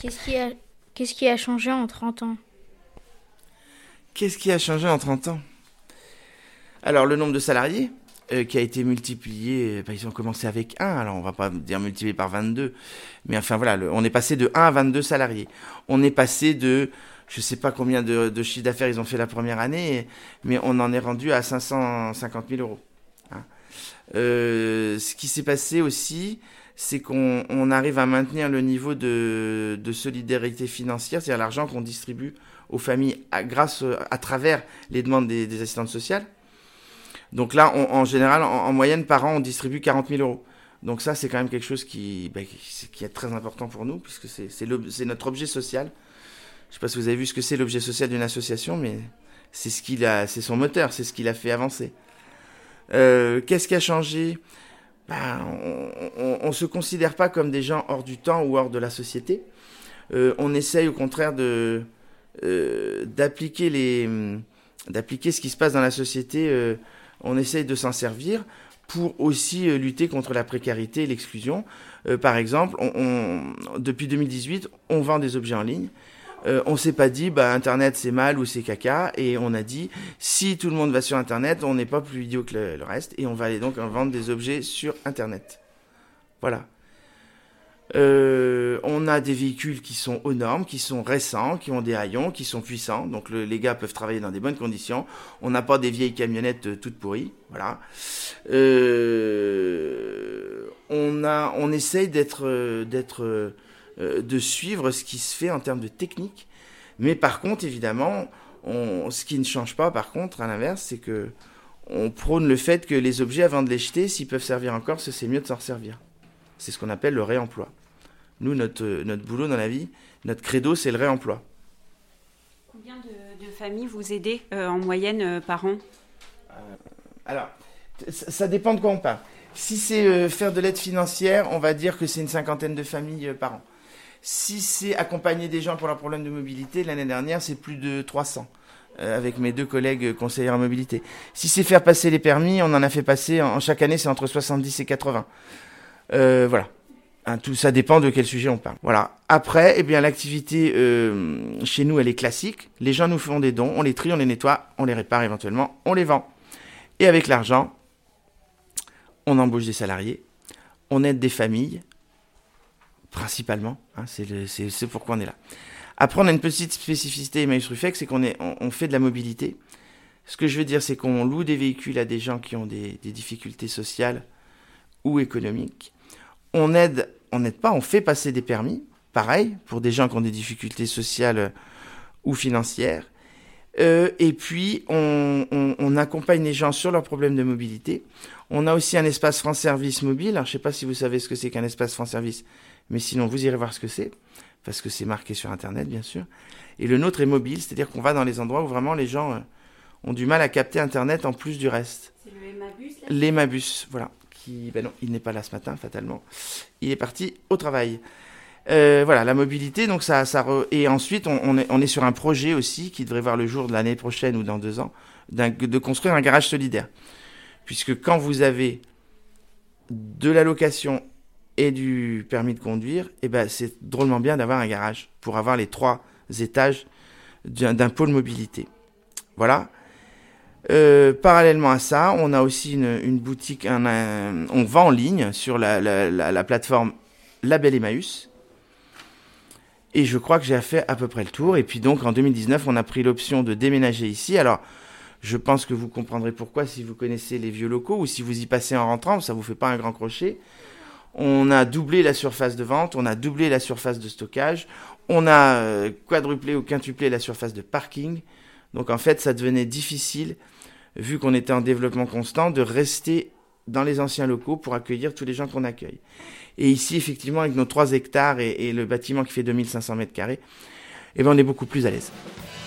Qu'est-ce qui a changé en 30 ans? Qu'est-ce qui a changé en 30 ans? Alors, le nombre de salariés qui a été multiplié, ils ont commencé avec 1, alors on va pas dire multiplié par 22, mais enfin voilà, on est passé de 1 à 22 salariés. On est passé de, je sais pas combien de chiffre d'affaires ils ont fait la première année, mais on en est rendu à 550 000 euros. Hein. Ce qui s'est passé aussi, c'est qu'on arrive à maintenir le niveau de solidarité financière, c'est-à-dire l'argent qu'on distribue aux familles à travers les demandes des assistantes sociales. Donc là, en général, en moyenne, par an, on distribue 40 000 euros. Donc ça, c'est quand même quelque chose qui est très important pour nous, puisque c'est notre objet social. Je ne sais pas si vous avez vu ce que c'est l'objet social d'une association, mais c'est son moteur, c'est ce qui l'a fait avancer. Qu'est-ce qui a changé? On ne se considère pas comme des gens hors du temps ou hors de la société. On essaye au contraire d'appliquer ce qui se passe dans la société. On essaye de s'en servir pour aussi lutter contre la précarité et l'exclusion. Par exemple, depuis 2018, on vend des objets en ligne. On ne s'est pas dit Internet c'est mal ou c'est caca, et on a dit si tout le monde va sur Internet, on n'est pas plus idiot que le reste, et on va aller donc vendre des objets sur Internet. Voilà. On a des véhicules qui sont aux normes, qui sont récents, qui ont des haillons, qui sont puissants. Donc les gars peuvent travailler dans des bonnes conditions. On n'a pas des vieilles camionnettes toutes pourries. Voilà. On essaye de suivre ce qui se fait en termes de technique. Mais par contre, évidemment, ce qui ne change pas, par contre, à l'inverse, c'est que on prône le fait que les objets, avant de les jeter, s'ils peuvent servir encore, c'est mieux de s'en servir. C'est ce qu'on appelle le réemploi. Nous, notre boulot dans la vie, notre credo, c'est le réemploi. Combien de familles vous aidez en moyenne par an? Alors, ça dépend de quoi on parle. Si c'est faire de l'aide financière, on va dire que c'est une 50aine de familles par an. Si c'est accompagner des gens pour leurs problèmes de mobilité, l'année dernière, c'est plus de 300. Avec mes 2 collègues conseillers en mobilité. Si c'est faire passer les permis, on en a fait passer, en chaque année, c'est entre 70 et 80. Voilà. Tout ça dépend de quel sujet on parle. Voilà. Après, l'activité chez nous, elle est classique. Les gens nous font des dons, on les trie, on les nettoie, on les répare éventuellement, on les vend. Et avec l'argent, on embauche des salariés, on aide des familles, principalement. C'est pourquoi on est là. Après, on a une petite spécificité Emmaüs Ruffec, c'est qu'on fait de la mobilité. Ce que je veux dire, c'est qu'on loue des véhicules à des gens qui ont des difficultés sociales ou économiques. On n'aide pas, on fait passer des permis, pareil, pour des gens qui ont des difficultés sociales ou financières. Et puis, on accompagne les gens sur leurs problèmes de mobilité. On a aussi un espace France Service mobile. Alors, je ne sais pas si vous savez ce que c'est qu'un espace France Service, mais sinon, vous irez voir ce que c'est, parce que c'est marqué sur Internet, bien sûr. Et le nôtre est mobile, c'est-à-dire qu'on va dans les endroits où vraiment les gens ont du mal à capter Internet en plus du reste. C'est le Emabus, là? L'Emabus, voilà. Non, il n'est pas là ce matin, fatalement. Il est parti au travail. Voilà, la mobilité, donc et ensuite, on est sur un projet aussi qui devrait voir le jour de l'année prochaine ou dans 2 ans, de construire un garage solidaire. Puisque quand vous avez de la location et du permis de conduire, c'est drôlement bien d'avoir un garage pour avoir les 3 étages d'un pôle mobilité. Voilà. Parallèlement à ça, on a aussi une boutique, on vend en ligne sur la plateforme Label Emmaüs. Et je crois que j'ai fait à peu près le tour. Et puis donc en 2019, on a pris l'option de déménager ici. Alors, je pense que vous comprendrez pourquoi si vous connaissez les vieux locaux ou si vous y passez en rentrant, ça vous fait pas un grand crochet. On a doublé la surface de vente, on a doublé la surface de stockage, on a quadruplé ou quintuplé la surface de parking. Donc en fait, ça devenait difficile, vu qu'on était en développement constant, de rester dans les anciens locaux pour accueillir tous les gens qu'on accueille. Et ici, effectivement, avec nos 3 hectares et le bâtiment qui fait 2500 mètres carrés, on est beaucoup plus à l'aise.